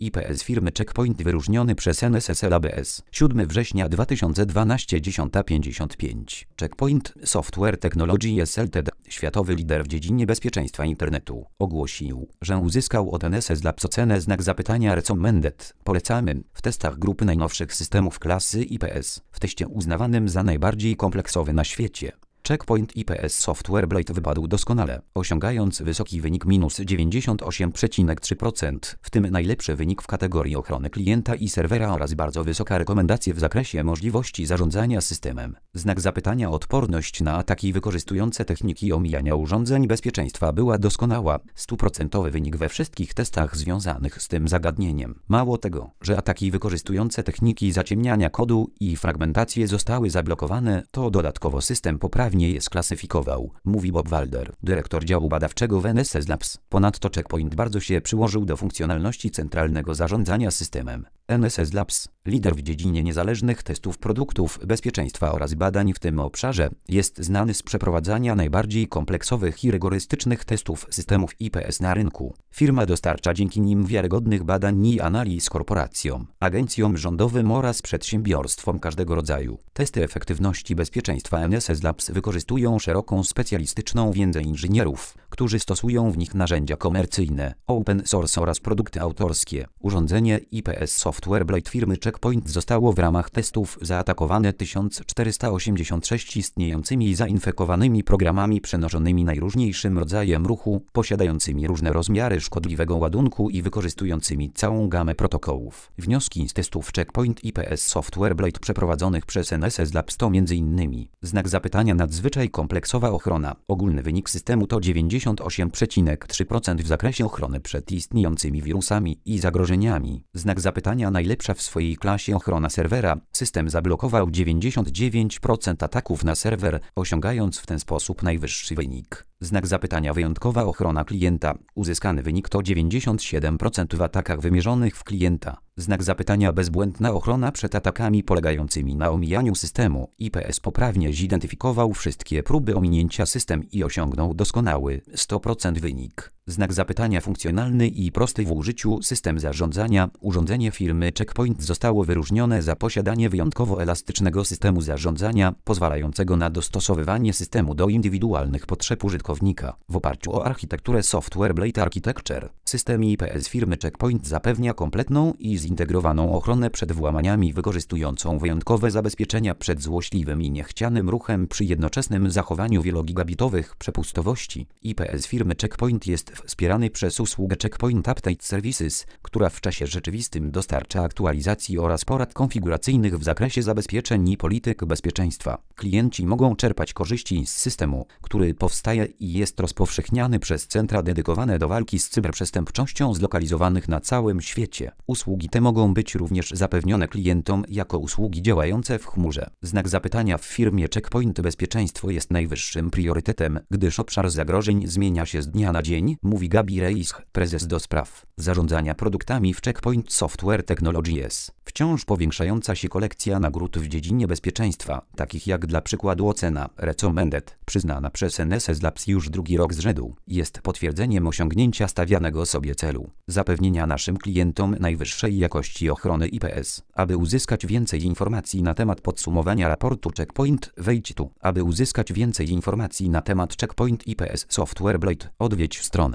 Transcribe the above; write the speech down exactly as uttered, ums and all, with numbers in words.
I P S firmy Checkpoint wyróżniony przez N S S L A B S. siódmego września dwa tysiące dwunastego, dziesiąta pięćdziesiąt pięć. Checkpoint Software Technologies Limited, światowy lider w dziedzinie bezpieczeństwa internetu, ogłosił, że uzyskał od N S S Labs ocenę znak zapytania Recommended. Polecamy w testach grupy najnowszych systemów klasy I P S, w teście uznawanym za najbardziej kompleksowy na świecie. Checkpoint I P S Software Blade wypadł doskonale, osiągając wysoki wynik minus dziewięćdziesiąt osiem przecinek trzy procent, w tym najlepszy wynik w kategorii ochrony klienta i serwera oraz bardzo wysoka rekomendacja w zakresie możliwości zarządzania systemem. Znak zapytania odporność na ataki wykorzystujące techniki omijania urządzeń bezpieczeństwa była doskonała, stuprocentowy wynik we wszystkich testach związanych z tym zagadnieniem. Mało tego, że ataki wykorzystujące techniki zaciemniania kodu i fragmentację zostały zablokowane, to dodatkowo system poprawnie nie je sklasyfikował, mówi Bob Walder, dyrektor działu badawczego w N S S Labs. Ponadto Checkpoint bardzo się przyłożył do funkcjonalności centralnego zarządzania systemem. N S S Labs, lider w dziedzinie niezależnych testów produktów bezpieczeństwa oraz badań w tym obszarze, jest znany z przeprowadzania najbardziej kompleksowych i rygorystycznych testów systemów I P S na rynku. Firma dostarcza dzięki nim wiarygodnych badań i analiz korporacjom, agencjom rządowym oraz przedsiębiorstwom każdego rodzaju. Testy efektywności bezpieczeństwa N S S Labs wykorzystują szeroką specjalistyczną wiedzę inżynierów, którzy stosują w nich narzędzia komercyjne, open source oraz produkty autorskie. Urządzenie I P S Software Blade firmy Checkpoint zostało w ramach testów zaatakowane tysiąc czterysta osiemdziesiąt sześć istniejącymi i zainfekowanymi programami przenoszonymi najróżniejszym rodzajem ruchu, posiadającymi różne rozmiary szkodliwego ładunku i wykorzystującymi całą gamę protokołów. Wnioski z testów Checkpoint I P S Software Blade przeprowadzonych przez N S S Labs to między innymi znak zapytania nadzwyczaj kompleksowa ochrona. Ogólny wynik systemu to dziewięćdziesiąt osiem przecinek trzy procent w zakresie ochrony przed istniejącymi wirusami i zagrożeniami. Znak zapytania najlepsza w swojej klasie ochrona serwera. System zablokował dziewięćdziesiąt dziewięć procent ataków na serwer, osiągając w ten sposób najwyższy wynik. Znak zapytania wyjątkowa ochrona klienta. Uzyskany wynik to dziewięćdziesiąt siedem procent w atakach wymierzonych w klienta. Znak zapytania bezbłędna ochrona przed atakami polegającymi na omijaniu systemu. I P S poprawnie zidentyfikował wszystkie próby ominięcia system i osiągnął doskonały sto procent wynik. Znak zapytania funkcjonalny i prosty w użyciu system zarządzania. Urządzenie firmy Checkpoint zostało wyróżnione za posiadanie wyjątkowo elastycznego systemu zarządzania, pozwalającego na dostosowywanie systemu do indywidualnych potrzeb użytkownika. W oparciu o architekturę Software Blade Architecture, system I P S firmy Checkpoint zapewnia kompletną i zintegrowaną ochronę przed włamaniami wykorzystującą wyjątkowe zabezpieczenia przed złośliwym i niechcianym ruchem przy jednoczesnym zachowaniu wielogigabitowych przepustowości. I P S firmy Checkpoint jest wspierany przez usługę Checkpoint Update Services, która w czasie rzeczywistym dostarcza aktualizacji oraz porad konfiguracyjnych w zakresie zabezpieczeń i polityk bezpieczeństwa. Klienci mogą czerpać korzyści z systemu, który powstaje i jest rozpowszechniany przez centra dedykowane do walki z cyberprzestępczością zlokalizowanych na całym świecie. Usługi te mogą być również zapewnione klientom jako usługi działające w chmurze. Znak zapytania w firmie Checkpoint bezpieczeństwo jest najwyższym priorytetem, gdyż obszar zagrożeń zmienia się z dnia na dzień, mówi Gabi Reisch, prezes do spraw zarządzania produktami w Checkpoint Software Technologies. Wciąż powiększająca się kolekcja nagród w dziedzinie bezpieczeństwa, takich jak dla przykładu ocena Recommended, przyznana przez N S S Labs już drugi rok z rzędu, jest potwierdzeniem osiągnięcia stawianego sobie celu zapewnienia naszym klientom najwyższej jakości ochrony I P S. Aby uzyskać więcej informacji na temat podsumowania raportu Checkpoint, wejdź tu. Aby uzyskać więcej informacji na temat Checkpoint I P S Software Blade, odwiedź stronę